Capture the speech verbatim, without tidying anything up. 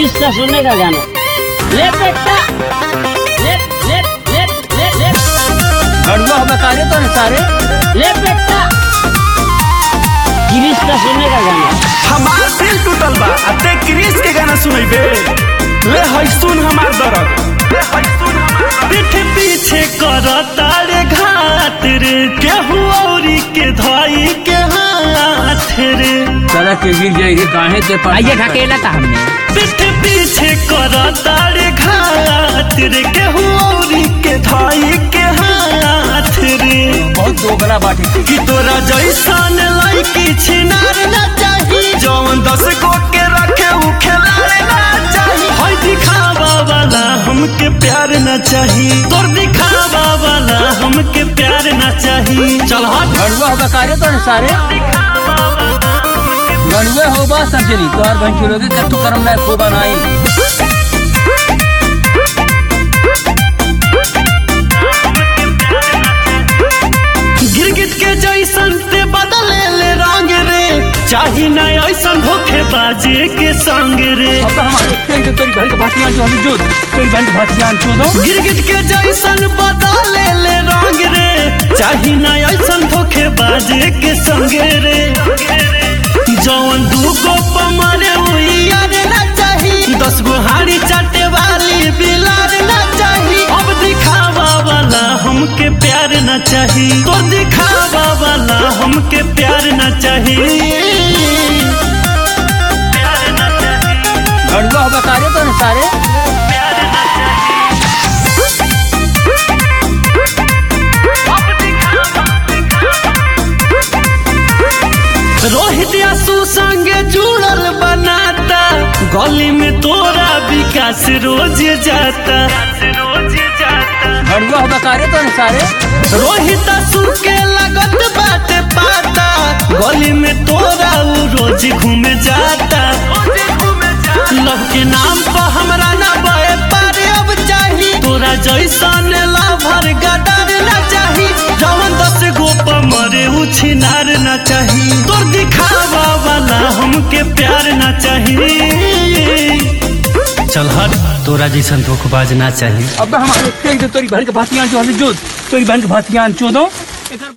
गिरिश सुनने का गाना। ले बेटा ले ले ले ले ले गड़ुआ हो बकारे तो न सारे। ले बेटा गिरिश सुनने का गाना। हमार दिल टूटल बा अते गिरीश के गाना सुनैबे। ले हई सुन हमार दर्द। पीठ पीछे करता रे घाट रे केहू औरी के धाई के हाथ रे। सड़क के गिर जाएगी काहे ते आइए ढकेला था हमने। पीठ पीछे करता रे घाट रे केहू औरी के धाई के हाथ रे। बहुत दोगला बाटी कि तोरा जैसन लड़की छिनार ना चाही जौन दस गो के रखे उ खिलाड़ ना चाही। हई दिखावा वाला हमके प्यार ना चाही तोर दिखावा वाला हमके प्यार ना चाही। चल हट गड़ुआ हो बकारे तो न सारे। गड़ुए हो बा सब जनी तोहर बहन चलोगे कत्तू करम लायक हो बनाई। गिरगिट के जैसन से बदले ले रंग रे चाही ना ऐसन धोखे बाजे के संग रे। अब हमारे तेरी तेरी बहन के भातियां जो हमें जोत तेरी बहन के भातियां चोदो। गिरगिट के जैसन बदले ले रंग रे चाही ना ऐसन धोखे बाजे के संग रे। जौन दूगो पमारे हुई यार ना चाही दस गो हाड़ी चाटे वाली बिलार ना चाही। अब दिखावा वाला हमके प्यार ना चाही तो दिखावा वाला हमके प्यार ना चाही। गड़ुआ हो बकारे तो न सारे। रोहित आसू संगे जुड़ल बनाता गली में तोरा विकास रोज जाता। गड़ुआ हो बकारे तो न सारे। रोहित आसू के लगत बात पाता गली में तोरा उ रोज घूमे जाता। लव के नाम पर हमरा ना बे पारे अब चाही तोरा जैसन लाभर गदर ना चाही। जवन दस गो पमरे उछिनार ना चाही तोर दिखावा वाला हमके प्यार ना चाही। चल हट तोरा जैसन धोखेबाज ना चाही। अब हमारे तेरी तेरी बहन के भातियां जो हमें जोत तेरी बहन के भातियां चोदो।